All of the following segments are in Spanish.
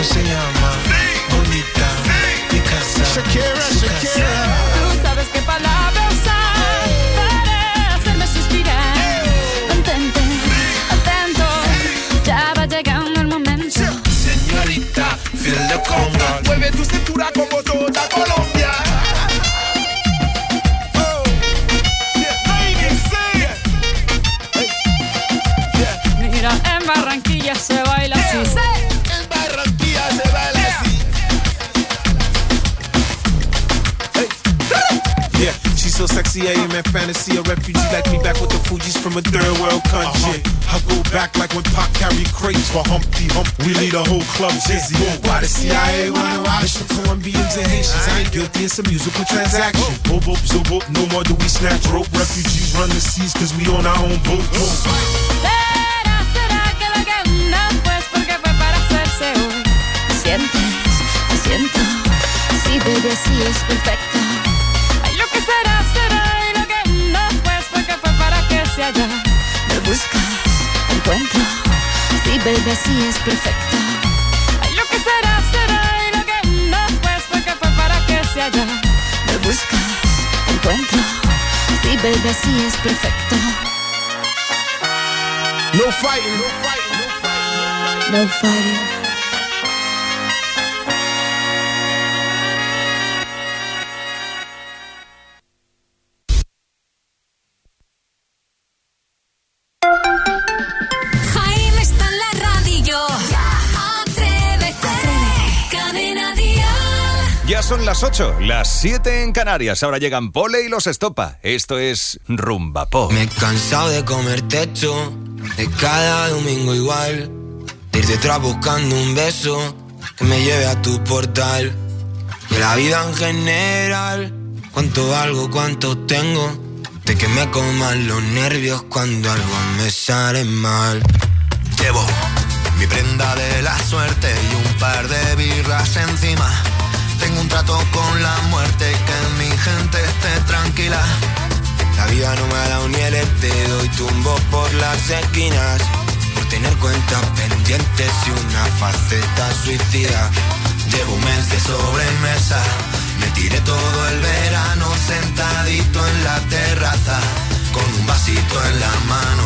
se llama? Bonita, mi casa, Shakira, su Shakira. casa. Tú sabes qué palabra usar para hacerme suspirar. Mantente atento, ya va llegando el momento. Señorita, feel the conga. Mueve tu cintura como toda Colombia. Oh, yeah, Mira, en Barranquilla se baila así. en Barranquilla se baila así. Yeah, she's so sexy, I am in fantasy. A refugee like me back with the Fugees from a third world country. I go back like when Pac carried crates for Humpty Hump. We lead a whole club dizzy. Why the CIA wanna watch the Colombians and Haitians? I ain't guilty, it's a musical transaction. Boop, boop, so boop, no more do we snatch rope. Refugees run the seas cause we on our own boat. Será que lo que no pues porque fue para hacerse hoy. ¿Me sientes? Te siento. Sí, baby, sí es perfecto. Ay, lo que será y lo que no pues porque fue para que se haya. Me buscas, encuentro. Sí, baby, sí es perfecto. Ay, lo que será y lo que no pues porque fue para que se haya. Me buscas, encuentro. Sí, baby, sí es perfecto. No fighting, no fighting, no fighting. No fighting. Jaime está en la radio. Atrévete. Cadena Dial. Ya son las 8, las 7 en Canarias. Ahora llegan Pole y los Estopa. Esto es Rumba Pop. Me he cansado de comer techo, de cada domingo igual, de ir detrás buscando un beso que me lleve a tu portal. De la vida en general, cuánto valgo, cuánto tengo, de que me coman los nervios cuando algo me sale mal. Llevo mi prenda de la suerte y un par de birras encima. Tengo un trato con la muerte, que mi gente esté tranquila. La vida no me ha dado ni el dedo y tumbo por las esquinas, por tener cuentas pendientes y una faceta suicida. Llevo un mes de sobremesa, me tiré todo el verano sentadito en la terraza, con un vasito en la mano.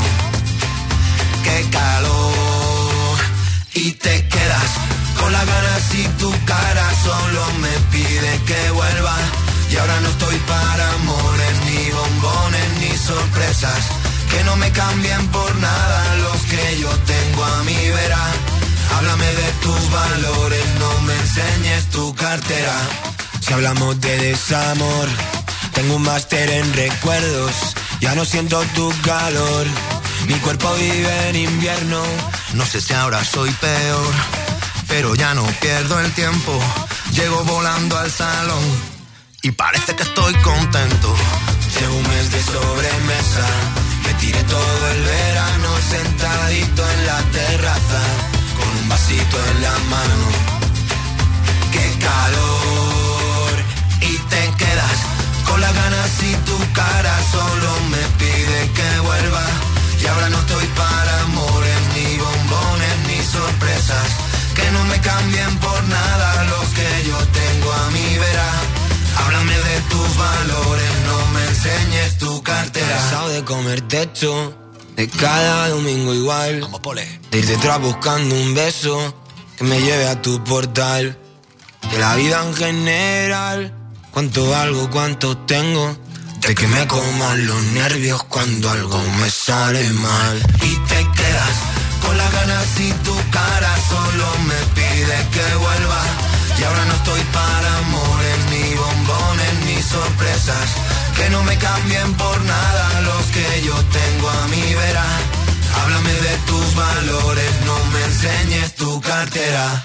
¡Qué calor! Y te quedas con las ganas y tu cara solo me pide que vuelva. Y ahora no estoy para amores, ni bombones, ni sorpresas, que no me cambien por nada los que yo tengo a mi vera. Háblame de tus valores, no me enseñes tu cartera. Si hablamos de desamor, tengo un máster en recuerdos, ya no siento tu calor. Mi cuerpo vive en invierno. No sé si ahora soy peor, pero ya no pierdo el tiempo. Llego volando al salón y parece que estoy contento. Llevo un mes de sobremesa, me tiré todo el verano sentadito en la terraza, con un vasito en la mano. ¡Qué calor! Y te quedas con las ganas y tu cara solo me pide que vuelva. Y ahora no estoy para amores, ni bombones, ni sorpresas, que no me cambien por nada los que yo tengo a mi vera. Háblame de tus valores, no me enseñes tu cartera. Cansado de comer techo, de cada domingo igual, Vamos, Pole. de ir detrás buscando un beso que me lleve a tu portal. De la vida en general, cuánto valgo, cuánto tengo, de que me coman los nervios cuando algo me sale mal. Y te quedas con las ganas y tu cara solo me pide que vuelva. Y ahora no estoy para amores, ni bombones, ni sorpresas, que no me cambien por nada los que yo tengo a mi vera. Háblame de tus valores, no me enseñes tu cartera.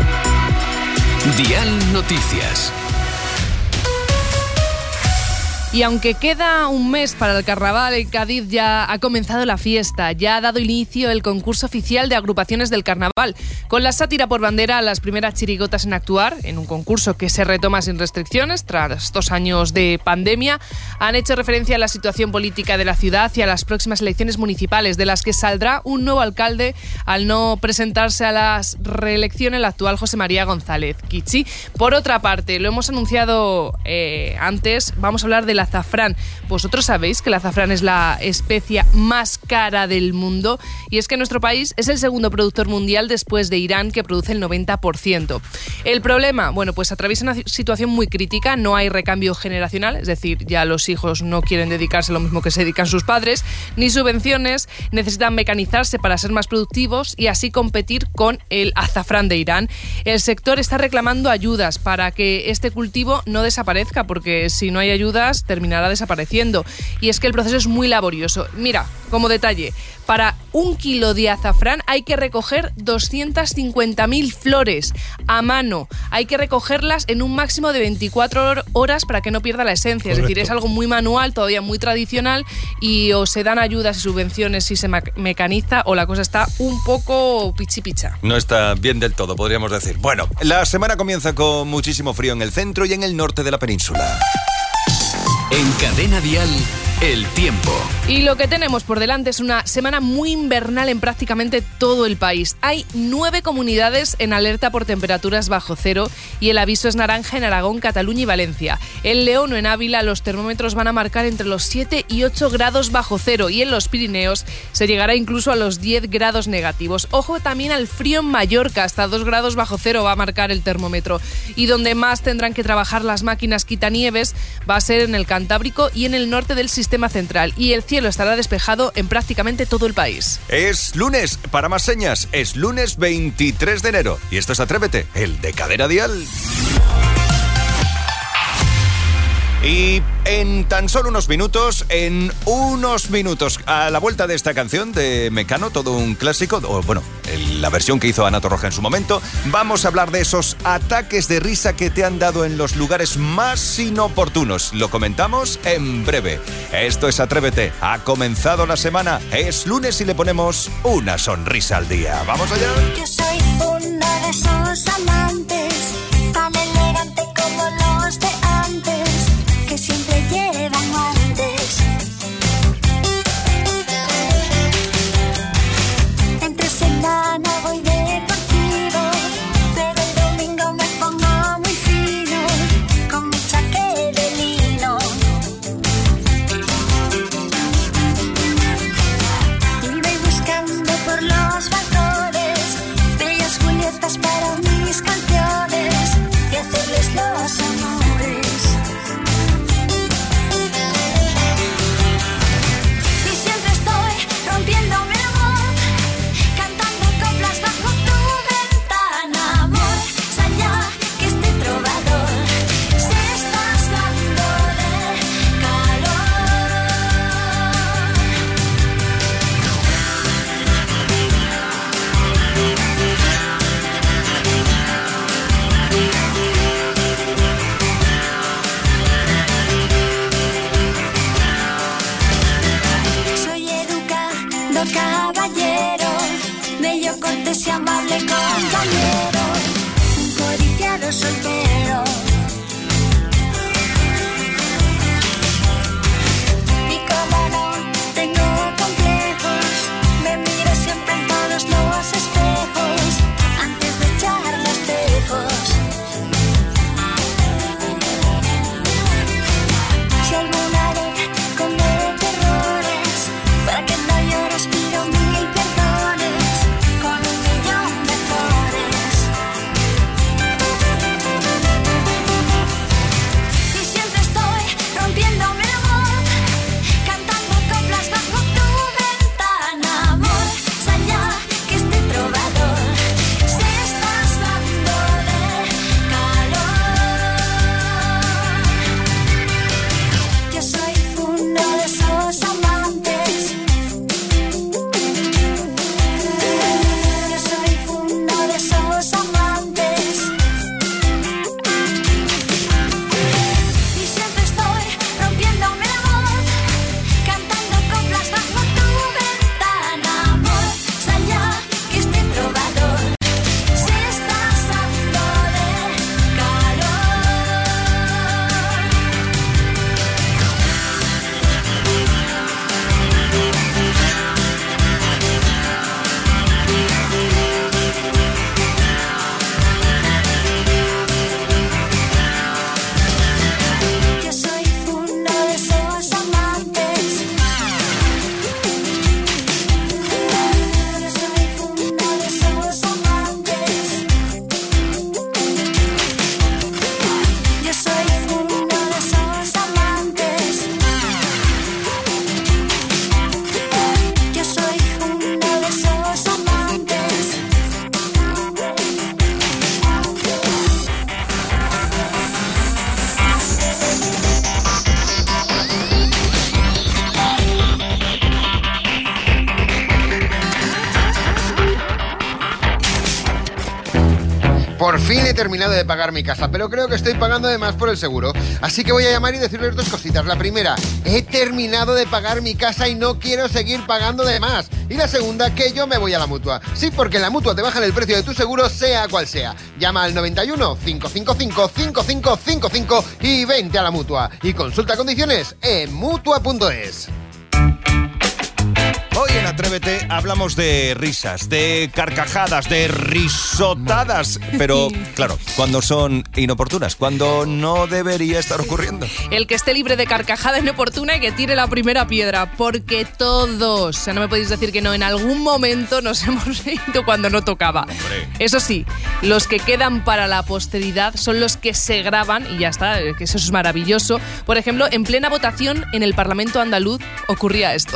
Dial Noticias. Y aunque queda un mes para el carnaval, en Cádiz ya ha comenzado la fiesta, ya ha dado inicio el concurso oficial de agrupaciones del carnaval, con la sátira por bandera las primeras chirigotas en actuar, en un concurso que se retoma sin restricciones tras 2 años de pandemia. Han hecho referencia a la situación política de la ciudad y a las próximas elecciones municipales, de las que saldrá un nuevo alcalde al no presentarse a la reelección el actual José María González Kichi. Por otra parte, lo hemos anunciado antes, vamos a hablar del azafrán. Vosotros sabéis que el azafrán es la especia más cara del mundo, y es que nuestro país es el segundo productor mundial después de Irán, que produce el 90%. El problema, bueno, pues atraviesa una situación muy crítica, no hay recambio generacional, es decir, ya los hijos no quieren dedicarse a lo mismo que se dedican sus padres, ni subvenciones, necesitan mecanizarse para ser más productivos y así competir con el azafrán de Irán. El sector está reclamando ayudas para que este cultivo no desaparezca, porque si no hay ayudas terminará desapareciendo. Y es que el proceso es muy laborioso. Mira, como detalle, para 1 kilo de azafrán hay que recoger 250.000 flores a mano. Hay que recogerlas en un máximo de 24 horas para que no pierda la esencia. Correcto. Es decir, es algo muy manual, todavía muy tradicional, y o se dan ayudas y subvenciones si se mecaniza, o la cosa está un poco pichipicha. No está bien del todo, podríamos decir. Bueno, la semana comienza con muchísimo frío en el centro y en el norte de la península. En Cadena Dial, el tiempo. Y lo que tenemos por delante es una semana muy invernal en prácticamente todo el país. Hay 9 comunidades en alerta por temperaturas bajo cero y el aviso es naranja en Aragón, Cataluña y Valencia. En León o en Ávila los termómetros van a marcar entre los 7 y 8 grados bajo cero, y en los Pirineos se llegará incluso a los 10 grados negativos. Ojo también al frío en Mallorca, hasta 2 grados bajo cero va a marcar el termómetro. Y donde más tendrán que trabajar las máquinas quitanieves va a ser en el Cantábrico y en el norte del sistema central, y el cielo estará despejado en prácticamente todo el país. Es lunes, para más señas, es lunes 23 de enero y esto es Atrévete, el de Cadena Dial. Y en tan solo unos minutos, a la vuelta de esta canción de Mecano, todo un clásico, o bueno, la versión que hizo Ana Torroja en su momento, vamos a hablar de esos ataques de risa que te han dado en los lugares más inoportunos. Lo comentamos en breve. Esto es Atrévete, ha comenzado la semana, es lunes y le ponemos una sonrisa al día. ¡Vamos allá! Yo soy una de esos amantes, tan elegante como los de antes, que siempre llevan guantes. Entre semana voy deportivo, pero el domingo me pongo muy fino, con mi chaqueta de lino. Y voy buscando por los balcones bellas Julietas para mis canciones. Por fin he terminado de pagar mi casa, pero creo que estoy pagando de más por el seguro. Así que voy a llamar y decirles dos cositas. La primera, he terminado de pagar mi casa y no quiero seguir pagando de más. Y la segunda, que yo me voy a la Mutua. Sí, porque en la Mutua te bajan el precio de tu seguro, sea cual sea. Llama al 91 555 5555 y vente a la Mutua. Y consulta condiciones en Mutua.es. Hoy en Atrévete hablamos de risas, de carcajadas, de risotadas, pero claro, cuando son inoportunas, cuando no debería estar ocurriendo. El que esté libre de carcajada inoportuna y que tire la primera piedra, porque todos, o sea, no me podéis decir que no, en algún momento nos hemos reído cuando no tocaba. Hombre. Eso sí, los que quedan para la posteridad son los que se graban y ya está, que eso es maravilloso. Por ejemplo, en plena votación en el Parlamento andaluz ocurría esto.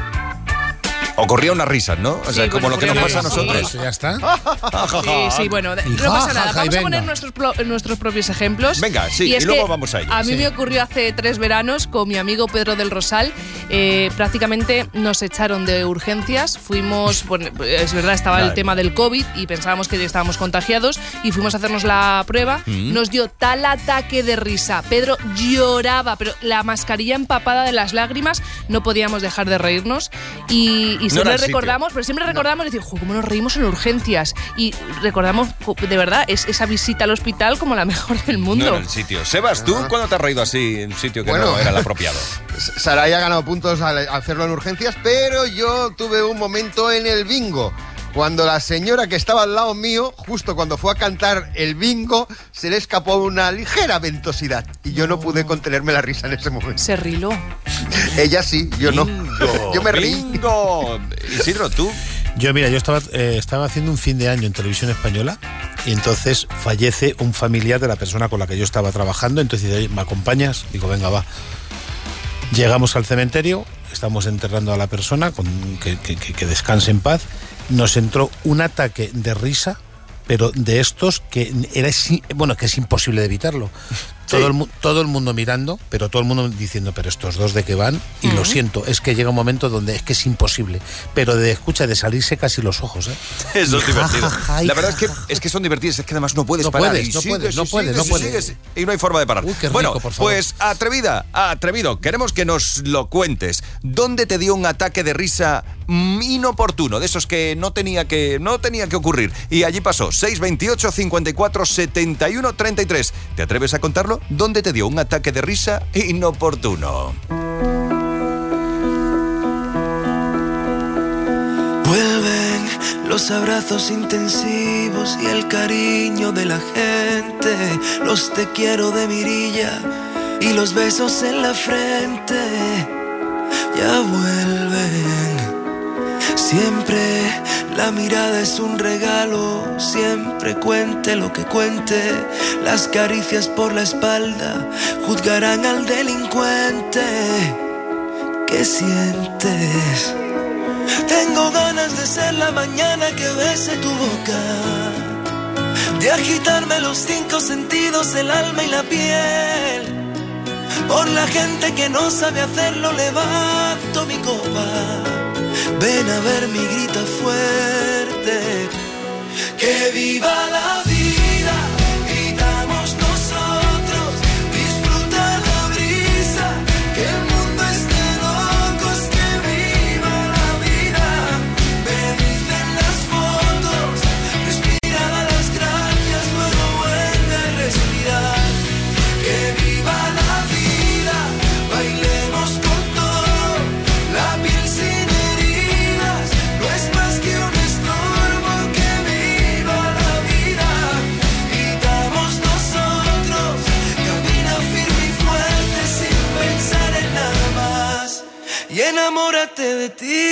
Ocurría una risa, ¿no? O sea, Sí, como bueno, lo que nos pasa a sí. nosotros. Ya está. Sí, bueno, no pasa nada. Vamos a poner nuestros propios ejemplos. Venga, sí, es y luego que vamos a ello. A mí Sí. me ocurrió hace 3 veranos con mi amigo Pedro del Rosal. Prácticamente nos echaron de urgencias. Fuimos, bueno, es verdad, estaba el tema del COVID y pensábamos que estábamos contagiados y fuimos a hacernos la prueba. Nos dio tal ataque de risa. Pedro lloraba, pero la mascarilla empapada de las lágrimas, no podíamos dejar de reírnos. Y No siempre era el recordamos, pero siempre recordamos y decimos, cómo nos reímos en urgencias. Y recordamos, de verdad, esa visita al hospital como la mejor del mundo. No era el sitio. Sebas, ¿tú cuándo te has reído así en un sitio que no era el apropiado? Saray ha ganado puntos al hacerlo en urgencias, pero yo tuve un momento en el bingo. Cuando la señora que estaba al lado mío, justo cuando fue a cantar el bingo, se le escapó una ligera ventosidad. Y yo no pude contenerme la risa en ese momento. Se riló. Ella sí, yo no. Yo me reí. ¡Bingo! Isidro, ¿tú? Yo, mira, yo estaba haciendo un fin de año en Televisión Española y entonces fallece un familiar de la persona con la que yo estaba trabajando. Entonces dice, ¿me acompañas? Digo, venga, va. Llegamos al cementerio, estamos enterrando a la persona, que descanse en paz. Nos entró un ataque de risa, pero de estos que que es imposible de evitarlo. Todo el mundo mirando, pero todo el mundo diciendo, pero estos dos de qué van, y lo siento, es que llega un momento donde es que es imposible, pero de salirse casi los ojos, ¿eh? Eso es divertido. La verdad es que son divertidas, es que además no puedes parar. No puedes. Y no hay forma de parar. Uy, qué rico, bueno, por favor. pues atrevido, queremos que nos lo cuentes. ¿Dónde te dio un ataque de risa inoportuno, de esos que no tenía que ocurrir? Y allí pasó, 628 54 71 33. ¿Te atreves a contarlo? ¿Dónde te dio un ataque de risa inoportuno? Vuelven los abrazos intensivos y el cariño de la gente, los te quiero de mirilla y los besos en la frente. Ya vuelven. Siempre la mirada es un regalo, siempre cuente lo que cuente. Las caricias por la espalda juzgarán al delincuente. ¿Qué sientes? Tengo ganas de ser la mañana que bese tu boca, de agitarme los 5 sentidos, el alma y la piel. Por la gente que no sabe hacerlo levanto mi copa. Ven a ver mi grita fuerte. Que viva la vida, gritamos nosotros. Disfruta la brisa, que el mundo esté loco, es que viva la vida. Me dicen las fotos, respira, da las gracias, luego vuelve a respirar. Que viva la vida, bailemos con todo, la piel sin heridas, no es más que un estorbo. Que viva la vida, gritamos nosotros, camina firme y fuerte sin pensar en nada más, y enamórate de ti.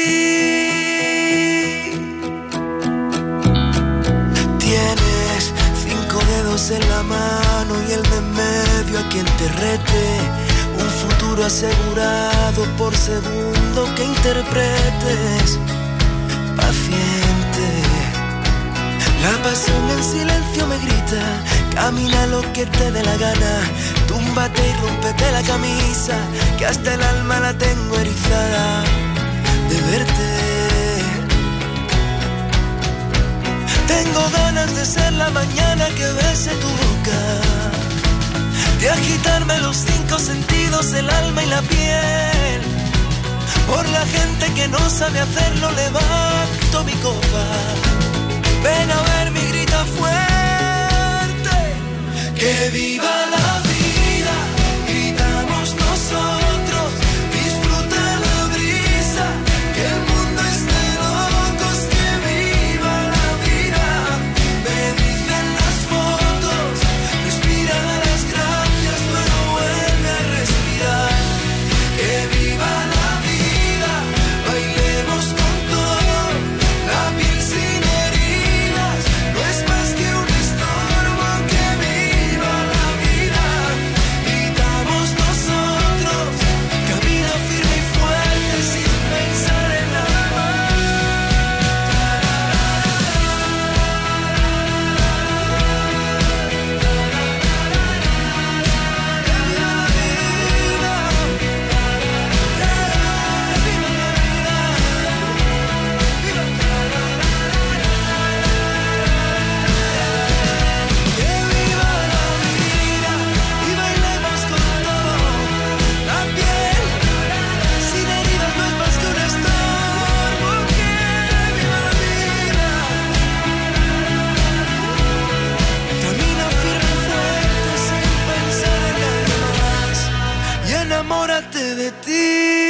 Tienes 5 dedos en la mano y el de medio a quien te rete, un futuro asegurado por segundo que interpretes. Paciente, la pasión en silencio me grita, camina lo que te dé la gana, túmbate y rómpete la camisa, que hasta el alma la tengo erizada de verte. Tengo ganas antes de ser la mañana que bese tu boca, de agitarme los 5 sentidos, el alma y la piel. Por la gente que no sabe hacerlo, levanto mi copa. Ven a verme y grita fuerte, que viva la vida, gritamos nosotros, disfruta la brisa, que el mundo es de locos, que viva la vida. Me dicen las fotos, respira las gracias, luego vuelve a respirar, que viva la vida, bailemos con todo, la piel sin heridas, no es más que un estorbo, que viva la vida, gritamos nosotros, camina firme y fuerte sin pensar en nada más. Que viva la vida y bailemos con todo, la piel sin heridas, no es más que un estorbo, que viva la vida, camina firme y fuerte sin pensar en nada más y enamórate de ti.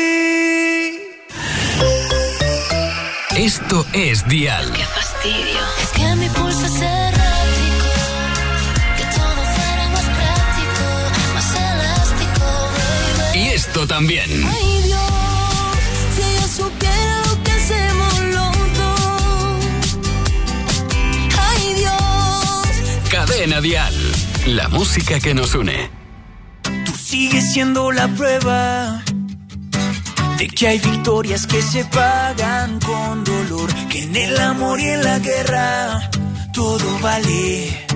Esto es Dial. Qué fastidio. Es que mi pulso es errático, que todo fuera más práctico, más elástico, baby. Y esto también. Ay Dios, si ella supiera lo que hacemos los dos. Ay Dios. Cadena Dial. La música que nos une. Tú sigues siendo la prueba de que hay victorias que se pagan con dolor, que en el amor y en la guerra todo vale.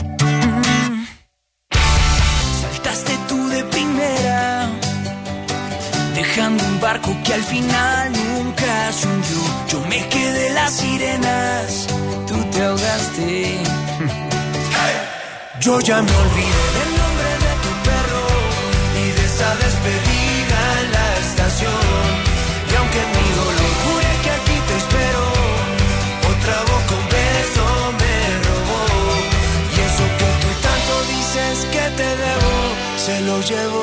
Saltaste tú de primera, dejando un barco que al final nunca se hundió. Yo me quedé en las sirenas, tú te ahogaste. Yo ya me olvidé del nombre de tu perro y de esa despedida en la estación. Y aunque mi dolor jure que aquí te espero, otra boca un beso me robó. Y eso que tú tanto dices que te debo, se lo llevo.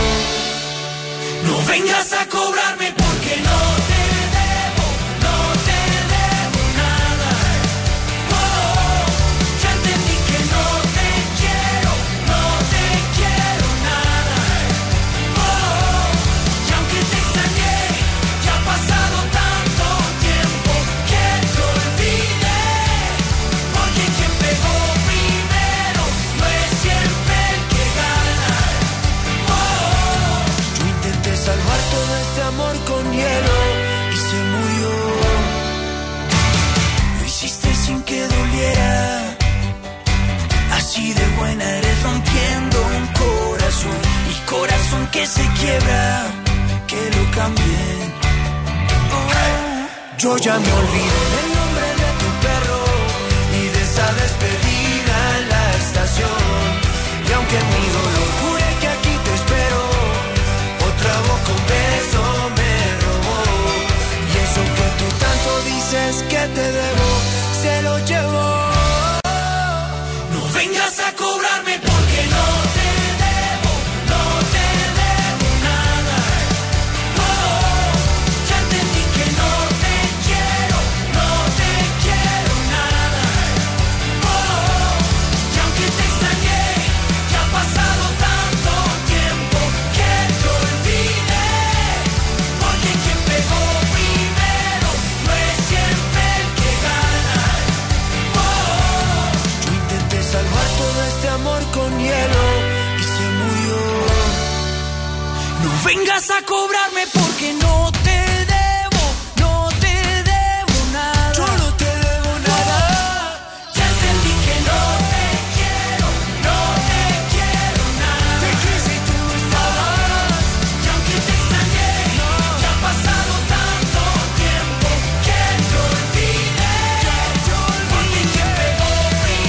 No vengas a cobrarme porque no te debo, no te debo nada. Oh, ya entendí que no te quiero nada. Oh, y aunque te extrañé, ya ha pasado tanto tiempo que te olvidé. Porque quien pegó primero no es siempre el que gana. Oh, yo intenté salvar todo este amor con hielo y se murió. Lo hiciste sin que doliera. Así de buena eres rompiendo un corazón, y corazón que se quiebra, que lo cambien. Yo ya me olvidé del nombre de tu perro y de esa despedida en la estación. Y aunque mi dolor jure que aquí te espero, otra boca un beso me robó. Y eso que tú tanto dices que te debo, se lo llevo. No vengas a cobrarme porque no te debo, no te debo nada. Oh, ya entendí que no te quiero nada. Oh, y aunque te extrañé, ya ha pasado tanto tiempo que te olvidé. Porque quien pegó primero no es siempre el que gana. Oh, yo intenté salvar todo este amor con hielo y se murió. No vengas a cobrarme porque no te debo, no te debo nada. Yo no te debo nada. Ya entendí que no te quiero nada. Te quise y tú estabas. Y aunque te extrañé, ya ha pasado tanto tiempo que te olvidé. Porque quien pegó primero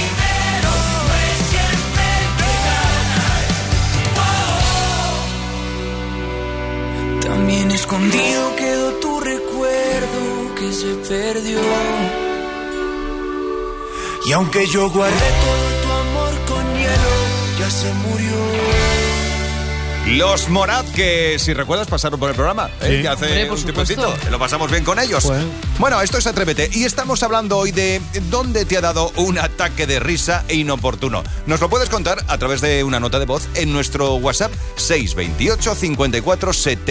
se perdió. Y aunque yo guardé todo tu amor con hielo, ya se murió. Los Morat, que si recuerdas pasaron por el programa, Sí. que hace Hombre, por un tiempecito. Lo pasamos bien con ellos. Bueno, esto es Atrévete y estamos hablando hoy de dónde te ha dado un ataque de risa inoportuno. Nos lo puedes contar a través de una nota de voz en nuestro WhatsApp 628 54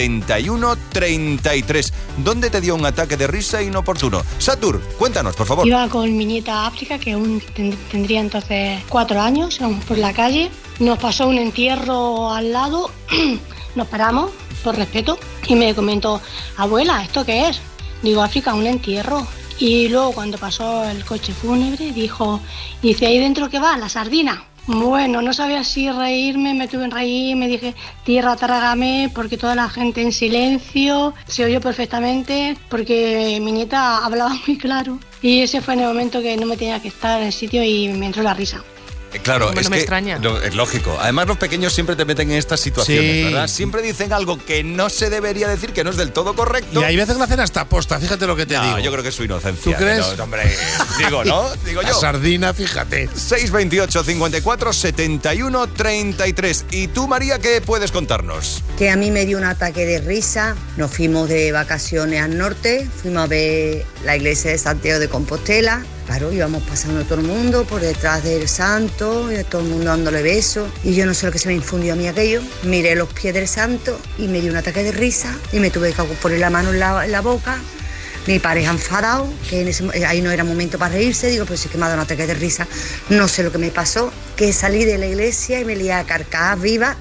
71 33. ¿Dónde te dio un ataque de risa inoportuno? Satur, cuéntanos, por favor. Iba con mi nieta a África, que aún tendría entonces 4 años, íbamos por la calle, nos pasó un entierro al lado, nos paramos por respeto y me comentó, abuela, ¿esto qué es? Digo, África, un entierro. Y luego cuando pasó el coche fúnebre dice, ¿ahí dentro qué va? La sardina. Bueno, no sabía si reírme, me tuve en reír, me dije, tierra, trágame, porque toda la gente en silencio, se oyó perfectamente, porque mi nieta hablaba muy claro. Y ese fue en el momento que no me tenía que estar en el sitio y me entró la risa. Claro, Hombre, es no me que extraña. es lógico. Además, los pequeños siempre te meten en estas situaciones, Sí. ¿verdad? Siempre dicen algo que no se debería decir, que no es del todo correcto. Y hay veces que lo hacen hasta aposta, fíjate lo que te No, digo. yo creo que es su inocencia. ¿Tú crees? No, hombre, digo, ¿no? Digo La yo. sardina, fíjate. 628 54 71 33. ¿Y tú, María, qué puedes contarnos? Que a mí me dio un ataque de risa. Nos fuimos de vacaciones al norte, fuimos a ver la iglesia de Santiago de Compostela. Claro, íbamos pasando todo el mundo por detrás del santo, y todo el mundo dándole besos. Y yo no sé lo que se me infundió a mí aquello. Miré los pies del santo y me dio un ataque de risa y me tuve que poner la mano en la boca. Mi pareja enfadado, que ahí no era momento para reírse. Digo, pero sí que me ha dado un ataque de risa. No sé lo que me pasó, que salí de la iglesia y me lié a carcajas vivas.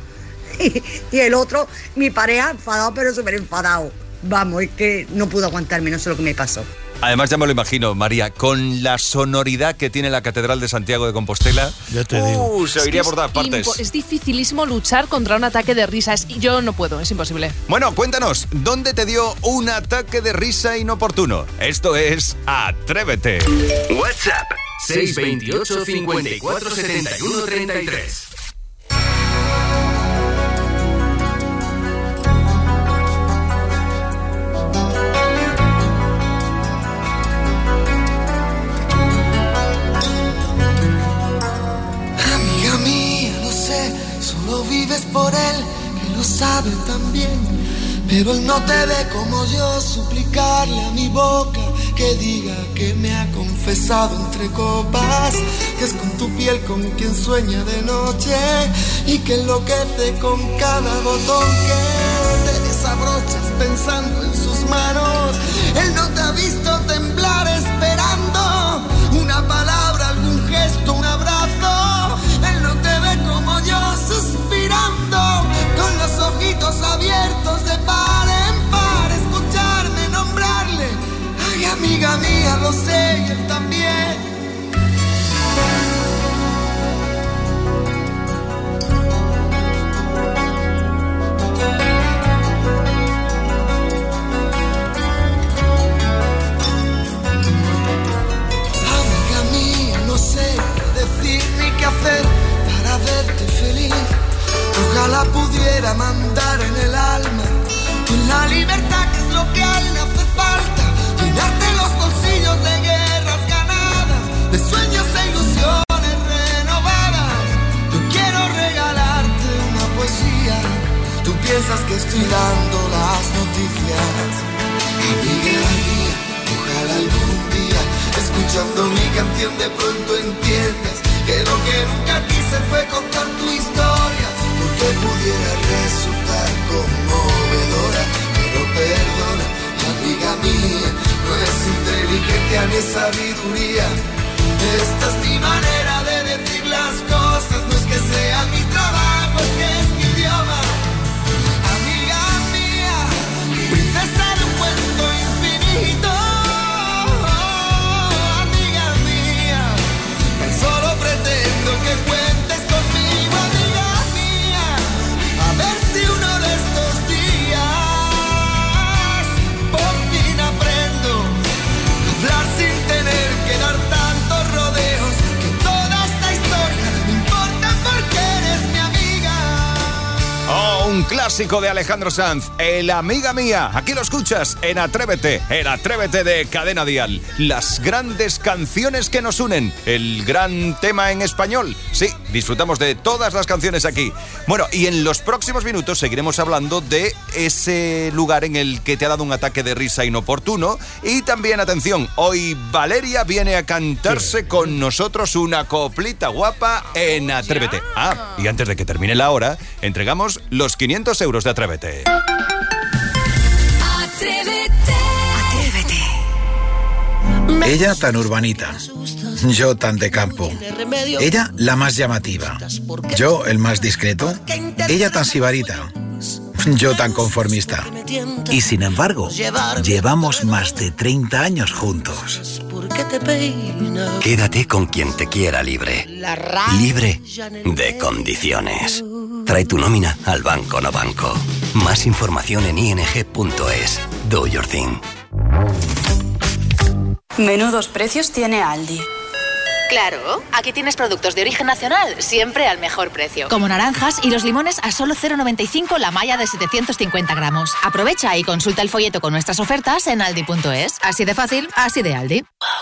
Y el otro, mi pareja enfadado, pero súper enfadado. Vamos, es que no pude aguantarme, no sé lo que me pasó. Además, ya me lo imagino, María, con la sonoridad que tiene la Catedral de Santiago de Compostela. Ya te digo. Se oiría por todas partes. Es dificilísimo luchar contra un ataque de risa. Yo no puedo, es imposible. Bueno, cuéntanos, ¿dónde te dio un ataque de risa inoportuno? Esto es Atrévete. WhatsApp 628 54 71 33. Amiga mía, lo sé, solo vives por él, que lo sabe también. Pero él no te ve como yo, suplicarle a mi boca que diga que me ha confesado entre copas, que es con tu piel con quien sueña de noche y que enloquece con cada botón que te desabrochas pensando en sus manos. Él no te ha visto temblar esperando una palabra, algún gesto, un abrazo. Él no te ve como yo suspirando con los ojitos abiertos de par en par, escucharme nombrarle. Ay, amiga mía, lo sé, y él también. Amiga mía, no sé qué decir ni qué hacer para verte feliz. Ojalá pudiera mandar en el alma con la libertad, que es lo que a él le hace falta. Llenarte los bolsillos de guerras ganadas, de sueños e ilusiones renovadas. Yo quiero regalarte una poesía. Tú piensas que estoy dando las noticias. Amiga mía, ojalá algún día, escuchando mi canción, de pronto entiendas que lo que nunca quise fue contar tu historia, porque pudiera resultar conmovedora. Pero perdona, amiga mía, no es inteligencia ni sabiduría. Esta es mi manera de decir las cosas, no es que sea mi trabajo, es que es mi idioma. Amiga mía, princesa de un cuento infinito. Amiga mía, tan solo pretendo que cuentes conmigo, amiga mía. A ver si uno de estos días por fin aprendo a hablar sin tener que dar tantos rodeos, que toda esta historia me importa porque eres mi amiga. Oh, un clásico clásico de Alejandro Sanz, El Amiga Mía. Aquí lo escuchas en Atrévete, el Atrévete de Cadena Dial. Las grandes canciones que nos unen, el gran tema en español. Sí, disfrutamos de todas las canciones aquí. Bueno, y en los próximos minutos seguiremos hablando de ese lugar en el que te ha dado un ataque de risa inoportuno. Y también, atención, hoy Valeria viene a cantarse con nosotros una coplita guapa en Atrévete. Ah, y antes de que termine la hora, entregamos los 500 euros de Atrévete. Ella tan urbanita, yo tan de campo. Ella la más llamativa, yo el más discreto. Ella tan sibarita, yo tan conformista. Y sin embargo, llevamos más de 30 años juntos. Quédate con quien te quiera libre. Libre de condiciones. Trae tu nómina al Banco No Banco. Más información en ing.es. Do your thing. Menudos precios tiene Aldi. Claro, aquí tienes productos de origen nacional, siempre al mejor precio. Como naranjas y los limones a solo 0,95 la malla de 750 gramos. Aprovecha y consulta el folleto con nuestras ofertas en aldi.es. Así de fácil, así de Aldi.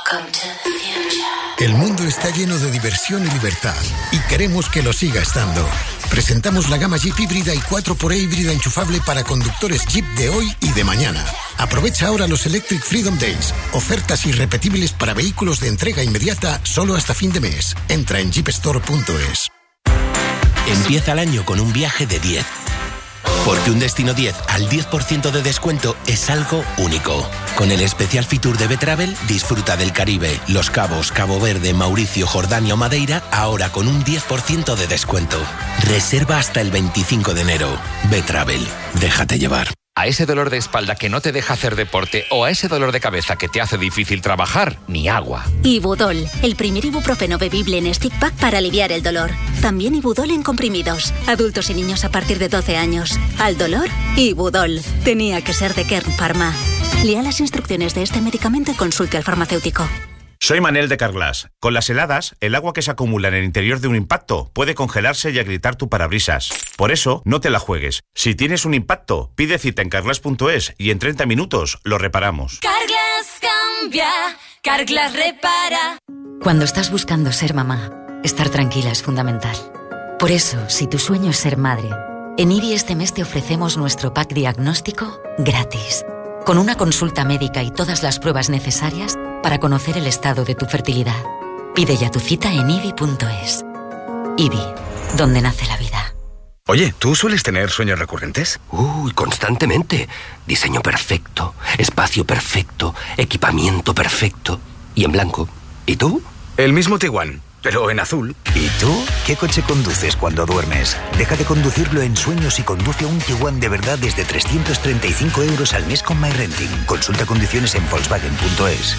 El mundo está lleno de diversión y libertad y queremos que lo siga estando. Presentamos la gama Jeep híbrida y 4xE híbrida enchufable para conductores Jeep de hoy y de mañana. Aprovecha ahora los Electric Freedom Days. Ofertas irrepetibles para vehículos de entrega inmediata solo hasta fin de mes. Entra en jeepstore.es. Empieza el año con un viaje de 10. Porque un destino 10 al 10% de descuento es algo único. Con el especial Fitur de Betravel, disfruta del Caribe, Los Cabos, Cabo Verde, Mauricio, Jordania o Madeira, ahora con un 10% de descuento. Reserva hasta el 25 de enero. Betravel, déjate llevar. A ese dolor de espalda que no te deja hacer deporte o a ese dolor de cabeza que te hace difícil trabajar, ni agua. Ibudol, el primer ibuprofeno bebible en stick pack para aliviar el dolor. También Ibudol en comprimidos. Adultos y niños a partir de 12 años. Al dolor, Ibudol. Tenía que ser de Kern Pharma. Lea las instrucciones de este medicamento y consulte al farmacéutico. Soy Manel de Carglass. Con las heladas, el agua que se acumula en el interior de un impacto puede congelarse y agrietar tu parabrisas. Por eso, no te la juegues. Si tienes un impacto, pide cita en carglass.es y en 30 minutos lo reparamos. Carglass cambia, Carglass repara. Cuando estás buscando ser mamá, estar tranquila es fundamental. Por eso, si tu sueño es ser madre, en IBI este mes te ofrecemos nuestro pack diagnóstico gratis, con una consulta médica y todas las pruebas necesarias para conocer el estado de tu fertilidad. Pide ya tu cita en ibi.es. IBI, donde nace la vida. Oye, ¿tú sueles tener sueños recurrentes? Constantemente. Diseño perfecto, espacio perfecto, equipamiento perfecto y en blanco. ¿Y tú? El mismo Tiguan, pero en azul. ¿Y tú? ¿Qué coche conduces cuando duermes? Deja de conducirlo en sueños y conduce un Tiguan de verdad desde 335 € al mes con MyRenting. Consulta condiciones en Volkswagen.es.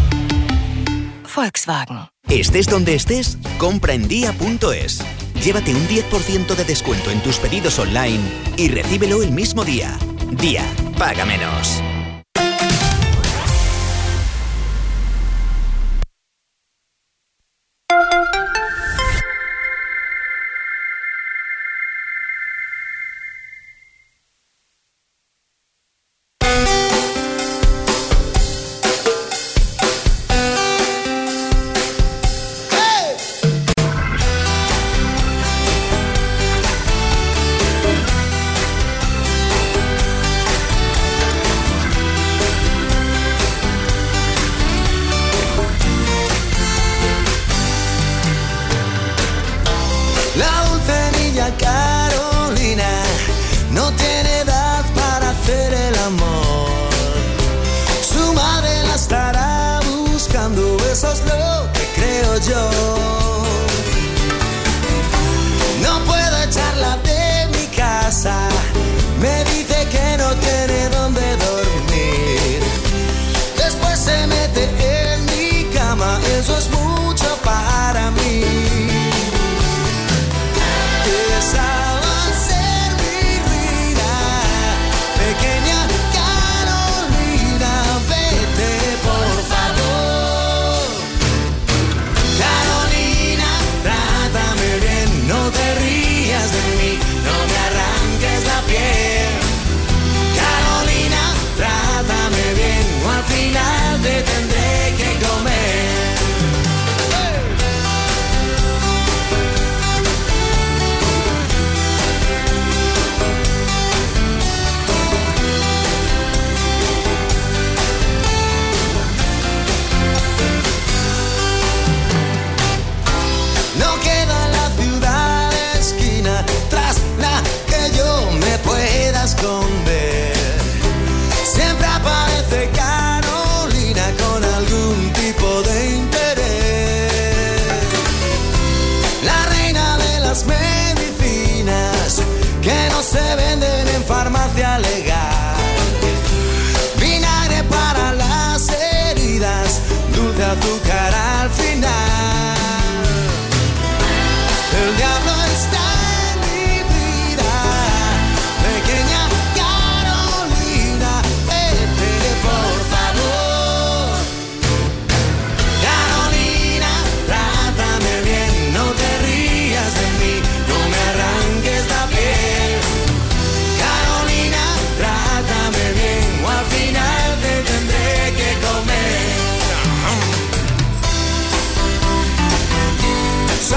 Volkswagen. Estés donde estés, compra en Día.es. Llévate un 10% de descuento en tus pedidos online y recíbelo el mismo día. Día, paga menos. Esa va a ser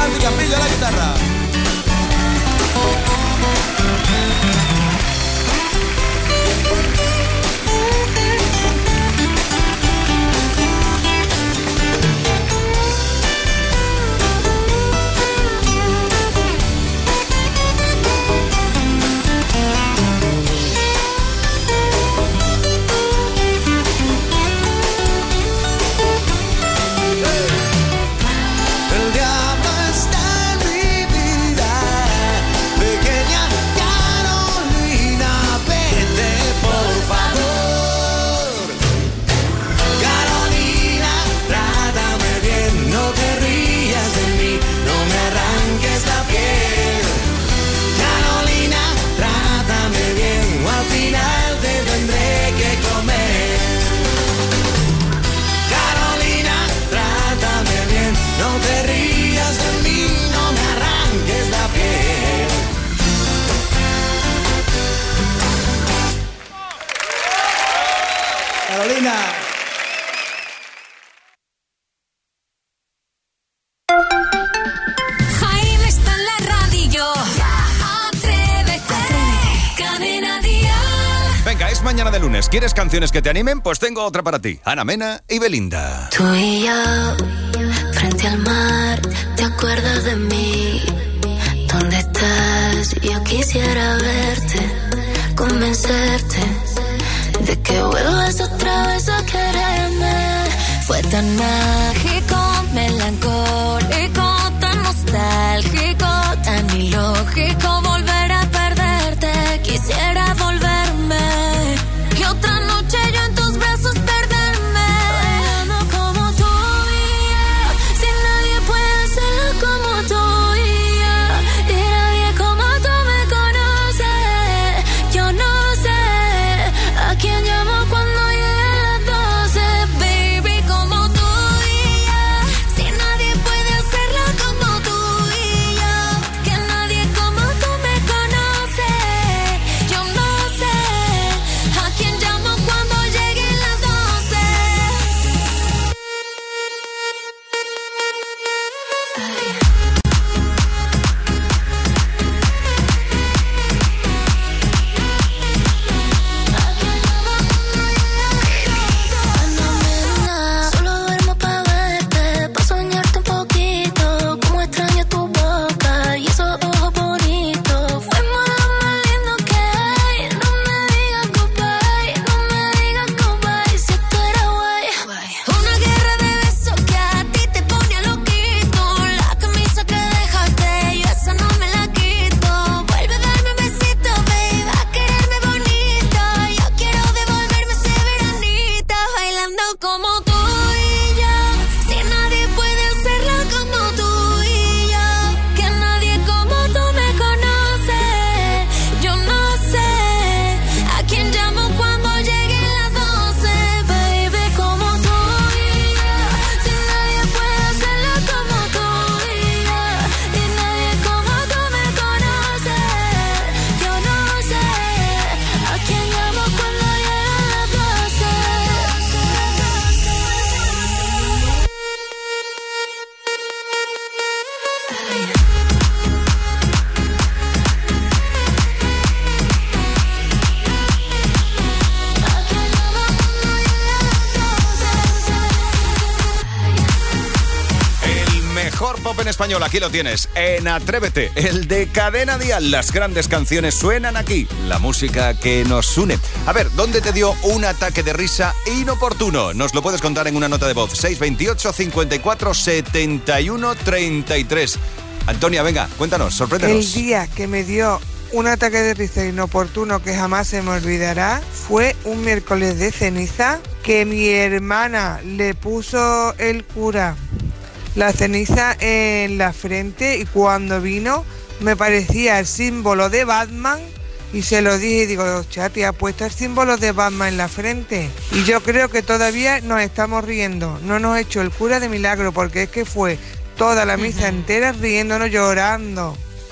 Santi Campillo a la guitarra. Jaime está en la radio. Atrévete. Cadena Dial. Venga, es mañana de lunes. ¿Quieres canciones que te animen? Pues tengo otra para ti. Ana Mena y Belinda. Tú y yo, frente al mar, ¿te acuerdas de mí? ¿Dónde estás? Yo quisiera verte, convencerte de que vuelvas otra vez a quererme. Fue tan mágico, melancólico, tan nostálgico, tan ilógico volver a perderte. Quisiera volverme y otra noche yo en tus brazos perderme. Bailando como tú y yo, si nadie puede hacerlo como tú y yo, y nadie como tú me conoce. Yo no sé a quién llamo cuando lleguen las 12, baby, como tú y yo. Si nadie puede hacerlo como tú y yo, que nadie como tú me conoce. Yo no sé a quién llamo cuando lleguen las 12. Solo duermo pa' verte, pa' soñarte un poquito. Como extraño tu boca y esos ojos bonitos. Fuimos lo más lindo que hay. No me digas goodbye, no me digas goodbye. Si esto era guay. Una guerra de besos que a ti te pone loquito. La camisa que dejaste, yo esa no me la quito. Vuelve a darme un besito, baby, a quererme bonito. Yo quiero devolverme ese veranito, bailando como tú y yo. Si nadie puede hacerlo como tú y yo, que nadie como tú me conoce. Yo no sé a quién llamo cuando lleguen las 12, baby, como tú y yo. Si nadie puede hacerlo como tú y yo, y nadie como tú me conoce. Yo no sé a quién llamo cuando lleguen las 12. El mejor pop en español, aquí lo tienes, en Atrévete, el de Cadena Dial. Las grandes canciones suenan aquí, la música que nos une. A ver, ¿dónde te dio un ataque de risa inoportuno? Nos lo puedes contar en una nota de voz, 628 54 71 33. Antonia, venga, cuéntanos, sorpréndenos. El día que me dio un ataque de risa inoportuno que jamás se me olvidará fue un miércoles de ceniza que mi hermana le puso el cura la ceniza en la frente y cuando vino me parecía el símbolo de Batman y se lo dije y digo, Chati, ha puesto el símbolo de Batman en la frente. Y yo creo que todavía nos estamos riendo. No nos ha hecho el cura de milagro porque es que fue toda la misa entera riéndonos, llorando.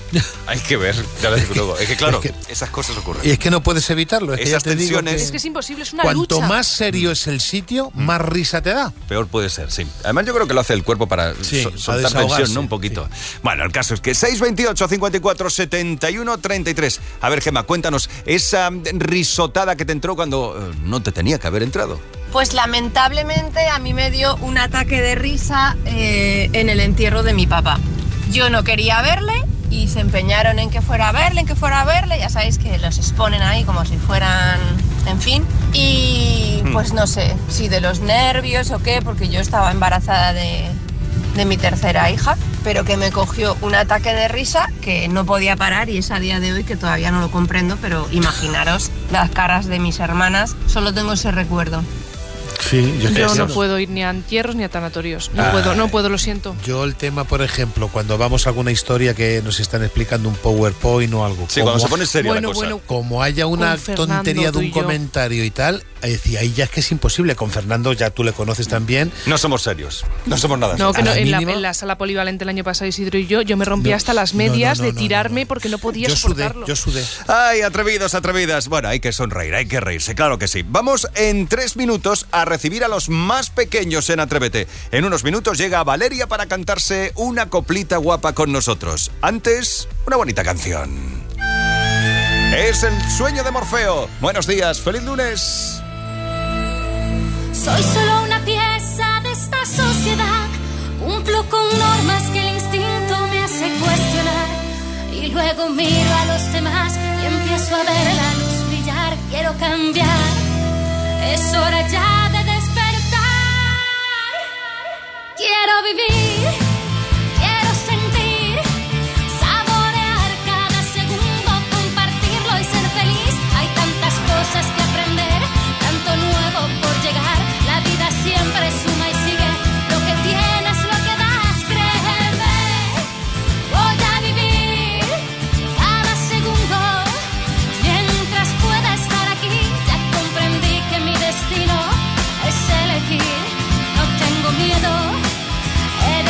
Hay que ver, ya lo digo luego. Es que claro, esas cosas ocurren. Y es que no puedes evitarlo. Es que ya te digo que es que es imposible, es una cuanto lucha. más serio es el sitio, más risa te da. Peor puede ser, sí. Además yo creo que lo hace el cuerpo para soltar tensión, ¿no? Un poquito. Sí. Bueno, el caso es que 628 54 71 33. A ver, Gemma, cuéntanos esa risotada que te entró cuando no te tenía que haber entrado. Pues lamentablemente a mí me dio un ataque de risa en el entierro de mi papá. Yo no quería verle y se empeñaron en que fuera a verle, ya sabéis que los exponen ahí como si fueran, en fin. Y pues no sé si de los nervios o qué, porque yo estaba embarazada de mi tercera hija, pero que me cogió un ataque de risa que no podía parar y es a día de hoy que todavía no lo comprendo, pero imaginaros las caras de mis hermanas, solo tengo ese recuerdo. Sí, yo no puedo ir ni a entierros ni a tanatorios. No puedo, lo siento. Yo el tema, por ejemplo, cuando vamos a alguna historia que nos están explicando un PowerPoint o algo. Sí, cuando se pone seria la cosa. Como haya una tontería de un comentario y tal, decía, ahí ya es que es imposible. Con Fernando, ya tú le conoces también. No somos serios, no somos nada serios. No, que en la sala polivalente el año pasado, Isidro y yo me rompía hasta las medias de tirarme porque no podía soportarlo. Yo sudé. Ay, atrevidos, atrevidas. Bueno, hay que sonreír, hay que reírse, claro que sí. Vamos en 3 minutos a recibir a los más pequeños en Atrévete. En unos minutos llega Valeria para cantarse una coplita guapa con nosotros. Antes, una bonita canción. Es el sueño de Morfeo. Buenos días, feliz lunes. Soy solo una pieza de esta sociedad. Cumplo con normas que el instinto me hace cuestionar. Y luego miro a los demás y empiezo a ver la luz brillar. Quiero cambiar. Es hora ya de despertar. Quiero vivir, quiero sentir, saborear cada segundo, compartirlo y ser feliz. Hay tantas cosas que aprender, tanto nuevo por llegar. La vida siempre suma y sigue. Lo que tienes, lo que das, créeme. Voy a vivir cada segundo mientras pueda estar aquí. Ya comprendí que mi destino es elegir. No tengo miedo.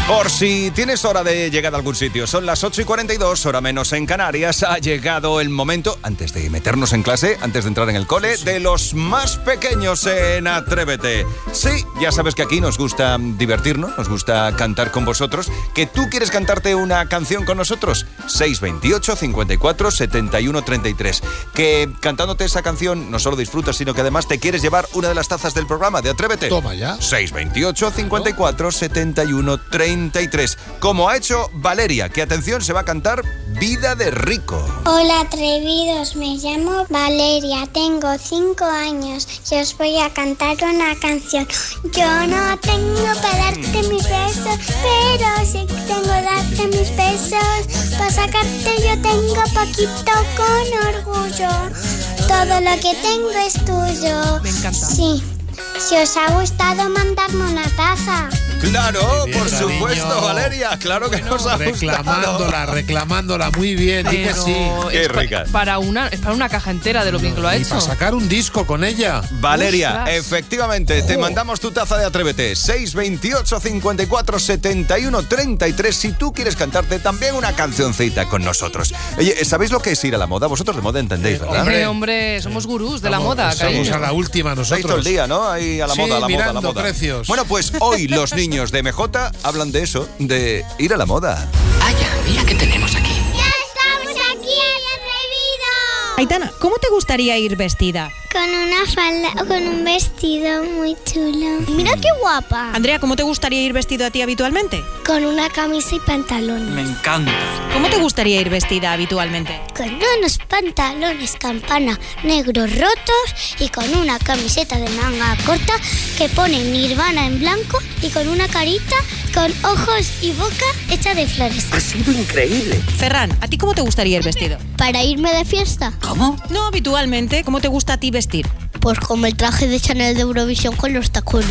Por si tienes hora de llegar a algún sitio, son las 8:42, hora menos en Canarias. Ha llegado el momento, antes de meternos en clase, antes de entrar en el cole, de los más pequeños en Atrévete. Sí, ya sabes que aquí nos gusta divertirnos, nos gusta cantar con vosotros. ¿Que tú quieres cantarte una canción con nosotros? 628 54 71 33. Que cantándote esa canción no solo disfrutas, sino que además te quieres llevar una de las tazas del programa de Atrévete. Toma ya. 628 54 71 33. Como ha hecho Valeria, que atención, se va a cantar Vida de Rico. Hola atrevidos, me llamo Valeria, tengo 5 años y os voy a cantar una canción. Yo no tengo para darte mis besos, pero sí tengo darte mis besos. Para sacarte yo tengo poquito con orgullo. Todo lo que tengo es tuyo. Me encanta. Sí. Si os ha gustado, mandadme una taza. Claro, bien, por cariño. supuesto, Valeria, claro que nos ha gustado. Reclamándola, muy bien, di que sí. Qué es rica. Es para una caja entera de lo bien que lo ha Y hecho. para sacar un disco con ella. Valeria, Ostras. efectivamente, te mandamos tu taza de Atrévete. 628 54 71 33. Si tú quieres cantarte también una cancioncita con nosotros. Oye, ¿sabéis lo que es ir a la moda? Vosotros de moda entendéis, ¿verdad? Hombre, somos gurús de la moda, Estamos cariño. a la última Estáis todo el nosotros. día, ¿no? Ahí a la Sí, moda, a la moda, a la mirando moda. precios. Bueno, pues hoy los niños de MJ hablan de eso, de ir a la moda. Vaya, mira qué tenemos aquí. ¡Ya estamos aquí, atrevidos! Aitana, ¿cómo te gustaría ir vestida? Con una falda o con un vestido muy chulo. Mira qué guapa. Andrea, ¿cómo te gustaría ir vestido a ti habitualmente? Con una camisa y pantalones. Me encanta. ¿Cómo te gustaría ir vestida habitualmente? Con unos pantalones campana negros rotos y con una camiseta de manga corta que pone Nirvana en blanco y con una carita con ojos y boca hecha de flores. Ha sido increíble. Ferran, ¿a ti cómo te gustaría ir vestido? ¿Para irme de fiesta? ¿Cómo? No, habitualmente, ¿cómo te gusta a ti vestir? Pues como el traje de Chanel de Eurovisión con los tacones.